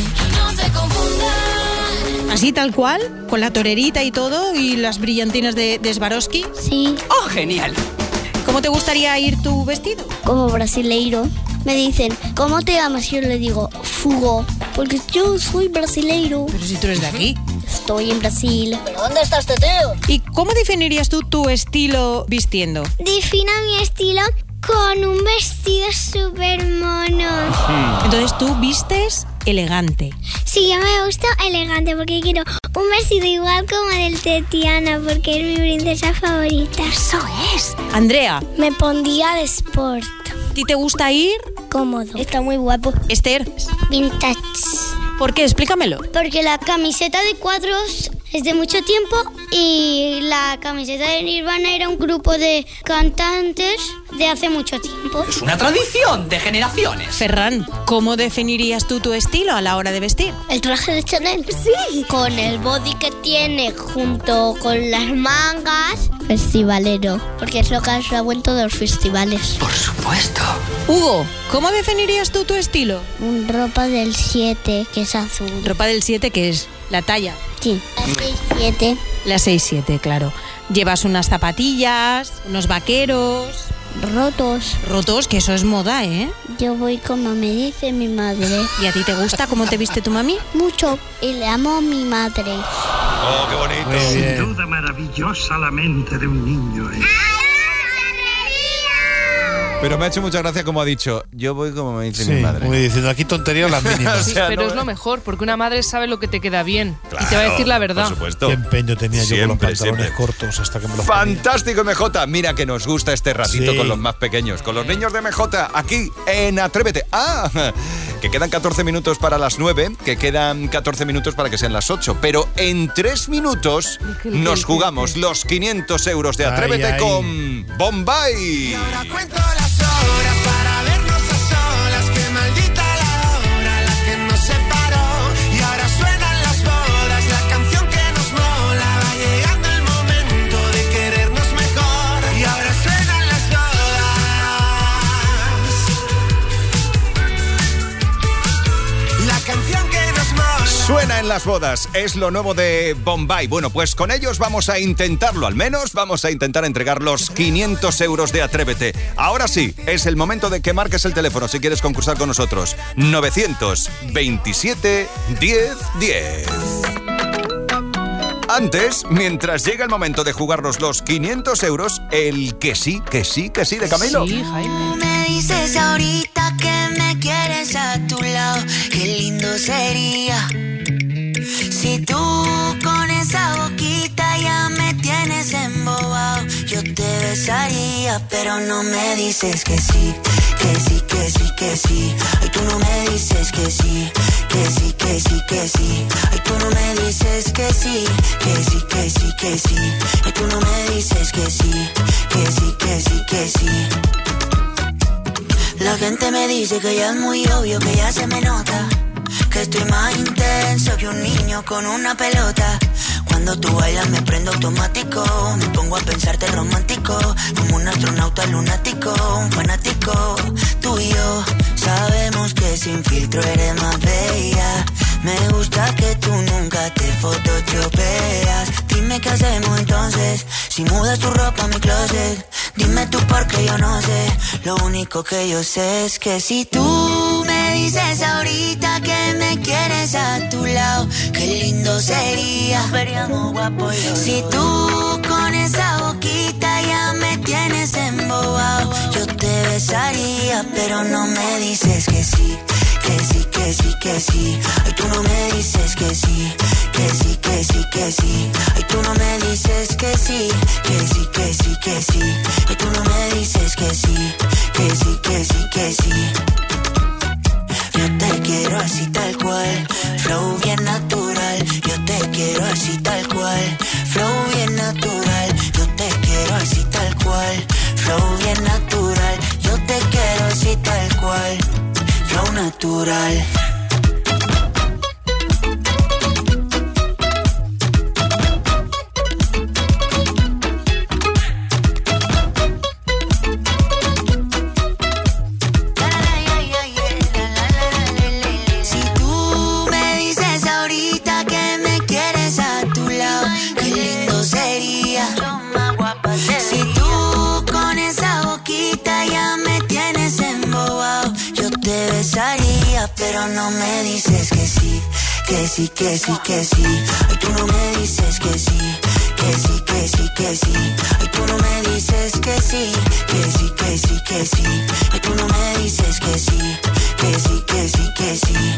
¿Así tal cual? ¿Con la torerita y todo y las brillantinas de Swarovski? Sí. ¡Oh, genial! ¿Cómo te gustaría ir tu vestido? Como brasileiro. Me dicen, ¿cómo te llamas? Yo le digo, Fugo, porque yo soy brasileiro. Pero si tú eres de aquí. Estoy en Brasil. ¿Pero dónde está este tío? ¿Y cómo definirías tú tu estilo vistiendo? Defino mi estilo con un vestido súper mono. Entonces tú vistes elegante. Sí, yo me gusta elegante porque quiero un vestido igual como el de Tiana porque es mi princesa favorita. Eso es. Andrea, Me pondría de sport. ¿a ti te gusta ir? Cómodo. Está muy guapo. Esther, Vintage. ¿por qué? Explícamelo. Porque la camiseta de cuadros es de mucho tiempo y la camiseta de Nirvana era un grupo de cantantes de hace mucho tiempo. Es una tradición de generaciones. Ferran, ¿cómo definirías tú tu estilo a la hora de vestir? ¿El traje de Chanel? Sí. Con el body que tiene junto con las mangas. Festivalero. Porque es lo que has en todos los festivales. Por supuesto. Hugo, ¿cómo definirías tú tu estilo? Un ropa del 7 que es azul. Ropa del 7, que es la talla. Sí. 7. La 6-7, claro. Llevas unas zapatillas, unos vaqueros. Rotos, que eso es moda, ¿eh? Yo voy como me dice mi madre. ¿Y a ti te gusta cómo te viste tu mami? Mucho. Y le amo a mi madre. Oh, qué bonito. Sin duda maravillosa la mente de un niño. Pero me ha hecho mucha gracia como ha dicho, yo voy como me dice mi madre. Como diciendo, aquí tontería las mínimas. Sí, pero es lo mejor, porque una madre sabe lo que te queda bien y te va a decir la verdad. Por supuesto. Qué empeño tenía yo con los Siempre, pantalones siempre. cortos hasta que me los Fantástico, MJ. Mira que nos gusta este ratito Sí. con los más pequeños, con los niños de MJ, aquí en Atrévete. Que quedan 14 minutos para las 9, que quedan 14 minutos para que sean las 8. Pero en 3 minutos nos jugamos los 500 euros de Atrévete Ay. con Bombay. Cuento las horas para vernos a solas, que maldita la hora, la que nos separó. Y ahora suenan las bodas, la canción que nos mola. Va llegando el momento de querernos mejor. Y ahora suenan las bodas, la canción que nos mola. Suena en las bodas, es lo nuevo de Bombay. Bueno, pues con ellos vamos a intentarlo, al menos vamos a intentar entregar los 500 euros de Atrévete. Ahora sí, es el momento de que marques el teléfono si quieres concursar con nosotros. 927 10 10. Antes, mientras llega el momento de jugarnos los 500 euros, el que sí de Camilo. Sí, Jaime. Me dices ahorita que me quieres a tu lado, qué lindo sería si tú con esa boquita ya me tienes embobado. Yo te besaría, pero no me dices que sí, que sí, que sí, que sí. Ay, tú no me dices que sí, que sí, que sí, que sí. Ay, tú no me dices que sí, que sí, que sí, que sí. Ay, tú no me dices que sí, que sí, que sí, que sí. La gente me dice que ya es muy obvio, que ya se me nota, que estoy más intenso que un niño con una pelota. Cuando tú bailas me prendo automático, me pongo a pensarte romántico, como un astronauta lunático, un fanático. Tú y yo sabemos que sin filtro eres más bella. Me gusta que tú nunca te photoshopeas. Dime qué hacemos entonces, si mudas tu ropa a mi closet. Dime tú porque yo no sé, lo único que yo sé es que si tú me dices ahorita que me quieres a tu lado, qué lindo sería, veríamos guapo yo. Si tú con esa boquita ya me tienes embobado, yo te besaría, pero no me dices que sí, que sí, que sí, que sí. Ay, tú no me dices que sí, que sí, que sí, que sí. Ay, tú no me dices que sí, que sí, que sí, que sí. Ay, tú no me dices que sí, que sí, que sí, que sí. Yo te quiero así tal cual, flow bien natural. Yo te quiero así tal cual, flow bien natural. Yo te quiero así tal cual, flow bien natural. Yo te quiero así tal cual, flow natural. Pero no me dices que sí, que sí, que sí, que sí. Ay, tú no me dices que sí, que sí, que sí, que sí. Ay, tú no me dices que sí, que sí, que sí, que sí. Ay, tú no me dices que sí, que sí, que sí, que sí.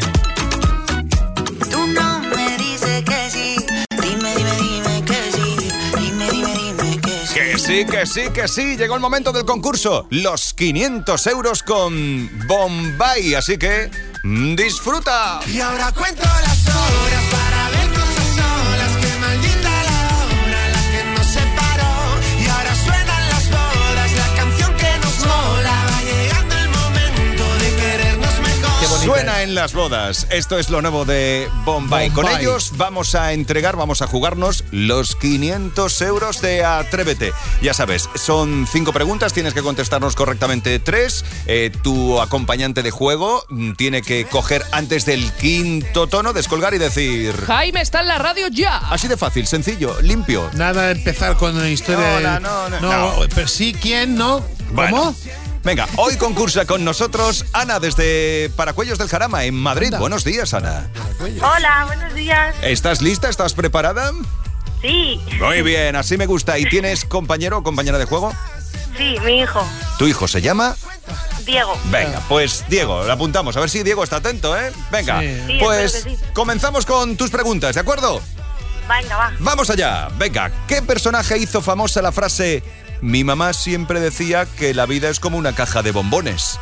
Tú no me dices que sí. Dime, dime, dime que sí. Dime, dime, dime que sí. Que sí, que sí, que sí. Llegó el momento del concurso. Los 500 euros con Bombay. Así que disfruta. Y ahora cuento las horas para vernos a solas. Que maldita la hora, la que nos separó. Y ahora suenan las bodas, la canción que nos mola. Va llegando el momento de querernos mejor. Suena en las bodas. Esto es lo nuevo de Bombay. Con ellos vamos a entregar, vamos a jugarnos los 500 euros de Atrévete. Ya sabes, son 5 preguntas, tienes que contestarnos correctamente 3. Tu acompañante de juego tiene que coger antes del quinto tono, descolgar y decir: Jaime está en la radio ya. Así de fácil, sencillo, limpio. Nada de empezar con una historia. No. Pero sí, ¿quién? ¿No? Bueno. ¿Cómo? Venga, hoy concursa con nosotros Ana desde Paracuellos del Jarama, en Madrid. Buenos días, Ana. Hola, buenos días. ¿Estás lista? ¿Estás preparada? Sí. Muy bien, así me gusta. ¿Y tienes compañero o compañera de juego? Sí, mi hijo. ¿Tu hijo se llama? Diego. Venga, pues Diego, lo apuntamos. A ver si Diego está atento, ¿eh? Venga, Sí, pues espero que sí. comenzamos con tus preguntas, ¿de acuerdo? Venga, va. Vamos allá. Venga, ¿qué personaje hizo famosa la frase: mi mamá siempre decía que la vida es como una caja de bombones?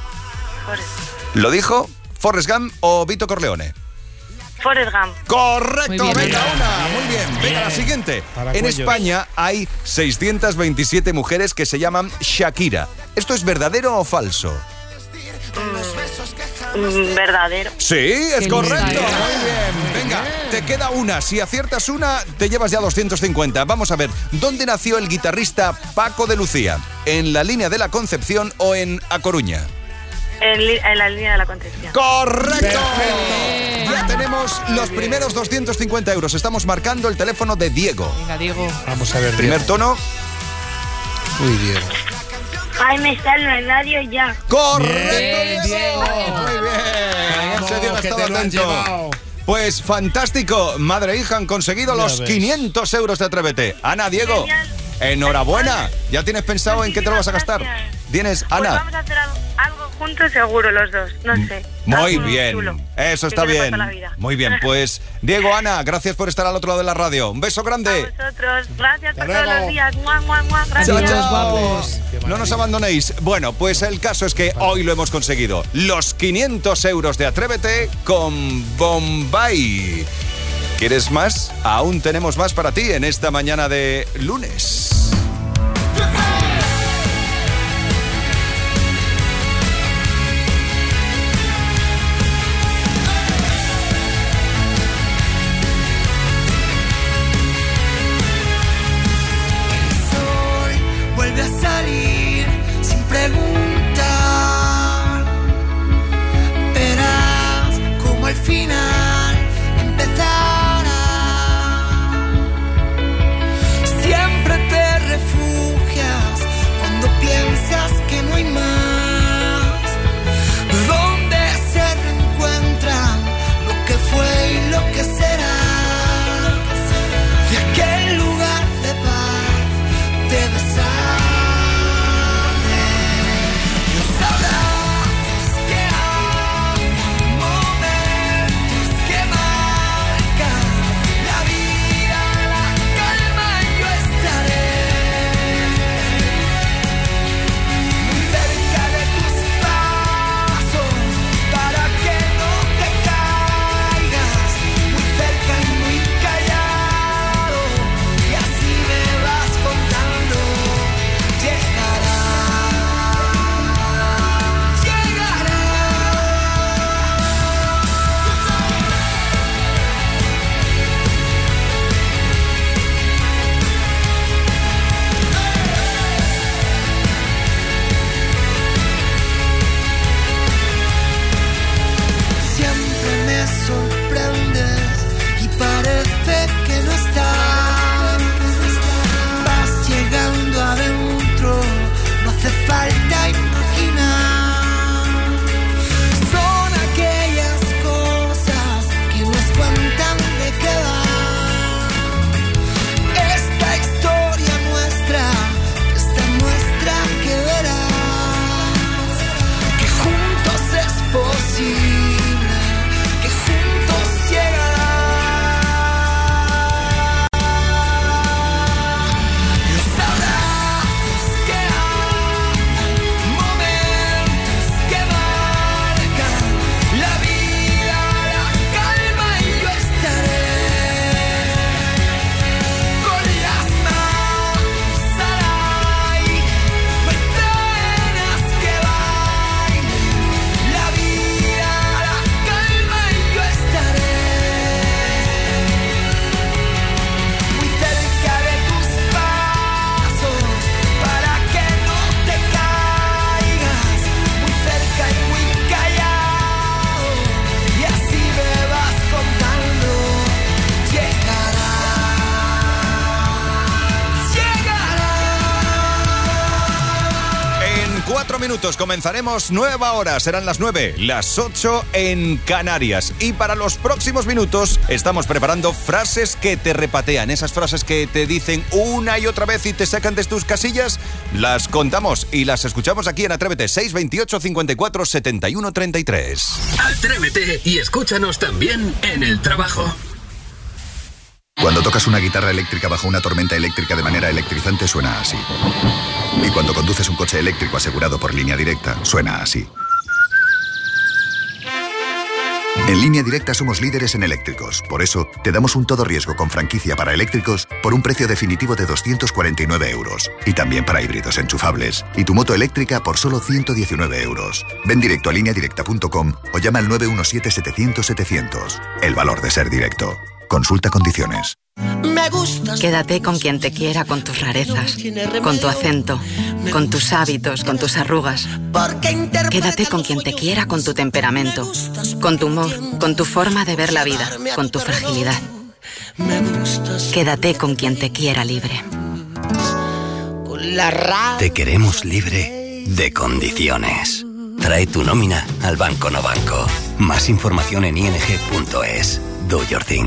¿Lo dijo Forrest Gump o Vito Corleone? Forrest Gump. ¡Correcto! Muy bien. Venga, una. Muy bien. Venga, la siguiente. En España hay 627 mujeres que se llaman Shakira. ¿Esto es verdadero o falso? Verdadero. Sí, es correcto. Muy bien. Venga, te queda una. Si aciertas una, te llevas ya 250. Vamos a ver, ¿dónde nació el guitarrista Paco de Lucía? ¿En la línea de la Concepción o en A Coruña? En la línea de la Concepción. ¡Correcto! Ya tenemos los primeros 250 euros. Estamos marcando el teléfono de Diego. Venga, Diego. Vamos a ver. Primer tono. Uy, Diego. Jaime está en la radio ya. ¡Correcto, Diego! Muy bien. Vamos, Ese Diego que estaba te lo has atento. llevado. Pues fantástico, madre e hija han conseguido Ya los ves. 500 euros de Atrévete. Ana, Diego, enhorabuena. ¿Ya tienes pensado en qué te lo vas a gastar? ¿Tienes, Pues Ana? vamos a hacer algo juntos seguro los dos, no sé. Muy Algo bien, chulo, eso está que se le bien. pasa la vida. Muy bien, pues Diego, Ana, gracias por estar al otro lado de la radio. Un beso grande. Vosotros, gracias por luego. todos los días. Mua, mua, mua, gracias. Chao, chao. No nos abandonéis. Bueno, pues el caso es que hoy lo hemos conseguido. Los 500 euros de Atrévete con Bombay. ¿Quieres más? Aún tenemos más para ti en esta mañana de lunes. Vuelve a salir sin preguntar. Verás como al final empezará. Siempre te refugias cuando piensas que no hay más. Donde se reencuentran lo que fue y lo que será. De aquel lugar de paz te besaré. Falta imaginar. Son aquellas cosas que nos cuentan de qué va esta historia nuestra, esta nuestra que verás que juntos es posible, que juntos llegará. Los abrazos que la vida, la calma y yo estaré con las manos al aire, ventanas que bailen. La vida, la calma y yo estaré muy cerca de tus pasos para que no te caigas, muy cerca y muy callado. Y así me vas contando, llegará, llegará. En 4 minutos comenzaremos nueva hora. Serán las 9, las 8 en Canarias. Y para los próximos minutos estamos preparando frases que te repatean. Esas frases que te dicen una y otra vez y te sacan de tus casillas. Las contamos y las escuchamos aquí en Atrévete. 628 54 71 33. Atrévete y escúchanos también en el trabajo. Cuando tocas una guitarra eléctrica bajo una tormenta eléctrica de manera electrizante suena así. Y cuando conduces un coche eléctrico asegurado por Línea Directa, suena así. En Línea Directa somos líderes en eléctricos. Por eso, te damos un todo riesgo con franquicia para eléctricos por un precio definitivo de 249 euros. Y también para híbridos enchufables. Y tu moto eléctrica por solo 119 euros. Ven directo a lineadirecta.com o llama al 917-700-700. El valor de ser directo. Consulta condiciones. Me gustas. Quédate con quien te quiera, con tus rarezas, con tu acento, con tus hábitos, con tus arrugas. Quédate con quien te quiera, con tu temperamento, con tu humor, con tu forma de ver la vida, con tu fragilidad. Quédate con quien te quiera libre. Te queremos libre de condiciones. Trae tu nómina al Banco No Banco. Más información en ing.es. Do your thing.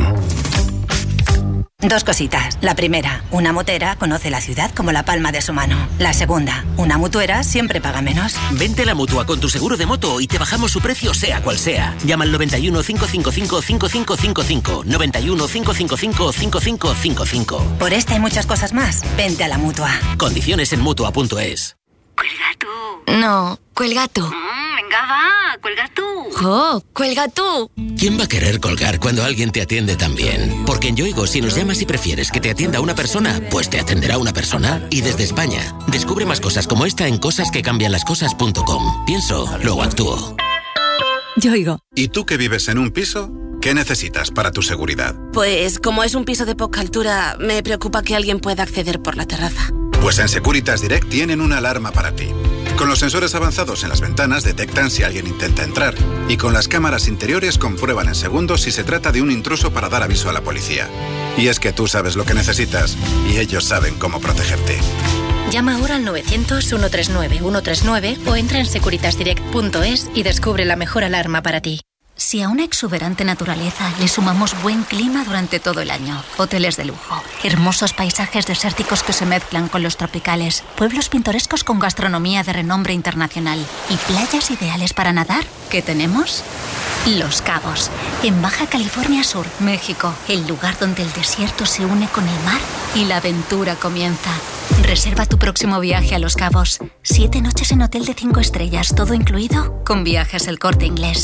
Dos cositas. La primera, una motera conoce la ciudad como la palma de su mano. La segunda, una mutuera siempre paga menos. Vente a la Mutua con tu seguro de moto y te bajamos su precio sea cual sea. Llama al 91 555 5555. 91 555 5555. Por esta y muchas cosas más, vente a la Mutua. Condiciones en Mutua.es. Cuelga tú. No, cuelga tú. Venga, va, cuelga tú. ¡Oh, cuelga tú! ¿Quién va a querer colgar cuando alguien te atiende tan bien? Porque en Yoigo, si nos llamas y prefieres que te atienda una persona, pues te atenderá una persona. Y desde España, descubre más cosas como esta en cosasquecambianlascosas.com. Pienso, luego actúo. Yoigo. ¿Y tú que vives en un piso? ¿Qué necesitas para tu seguridad? Pues como es un piso de poca altura, me preocupa que alguien pueda acceder por la terraza. Pues en Securitas Direct tienen una alarma para ti. Con los sensores avanzados en las ventanas detectan si alguien intenta entrar y con las cámaras interiores comprueban en segundos si se trata de un intruso para dar aviso a la policía. Y es que tú sabes lo que necesitas y ellos saben cómo protegerte. Llama ahora al 900-139-139 o entra en securitasdirect.es y descubre la mejor alarma para ti. Si a una exuberante naturaleza le sumamos buen clima durante todo el año, hoteles de lujo, hermosos paisajes desérticos que se mezclan con los tropicales, pueblos pintorescos con gastronomía de renombre internacional y playas ideales para nadar, ¿qué tenemos? Los Cabos, en Baja California Sur, México, el lugar donde el desierto se une con el mar y la aventura comienza. Reserva tu próximo viaje a Los Cabos. 7 noches en hotel de 5 estrellas, todo incluido, con Viajes El Corte Inglés.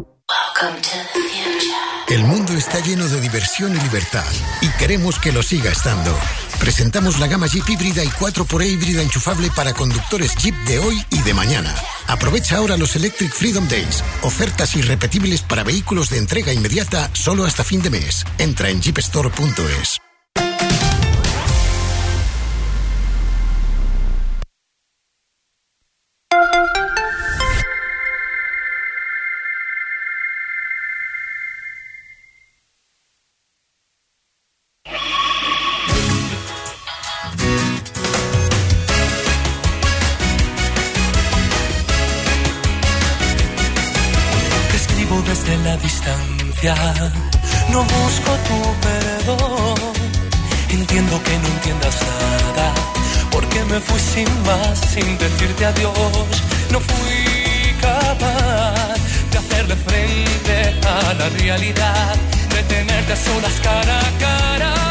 El mundo está lleno de diversión y libertad y queremos que lo siga estando. Presentamos la gama Jeep híbrida y 4xE híbrida enchufable para conductores Jeep de hoy y de mañana. Aprovecha ahora los Electric Freedom Days, ofertas irrepetibles para vehículos de entrega inmediata solo hasta fin de mes. Entra en jeepstore.es. No busco tu perdón, entiendo que no entiendas nada, porque me fui sin más, sin decirte adiós. No fui capaz de hacerle frente a la realidad, de tenerte a solas cara a cara.